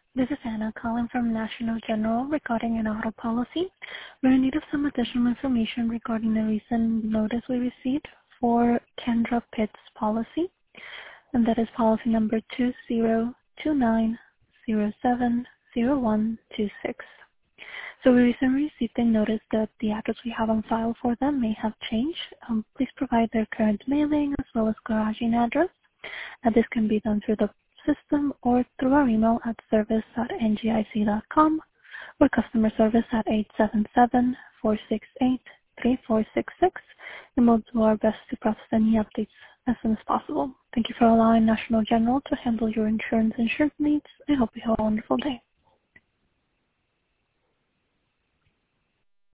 This is Anna calling from National General regarding an auto policy. We're in need of some additional information regarding the recent notice we received for Kendra Pitt's policy, and that is policy number 2029070126. So we recently received a notice that the address we have on file for them may have changed. Please provide their current mailing as well as garaging address. This can be done through the system or through our email at service@ngic.com or customer service at 877-468-3466, and we'll do our best to process any updates as soon as possible. Thank you for allowing National General to handle your insurance needs. I hope you have a wonderful day.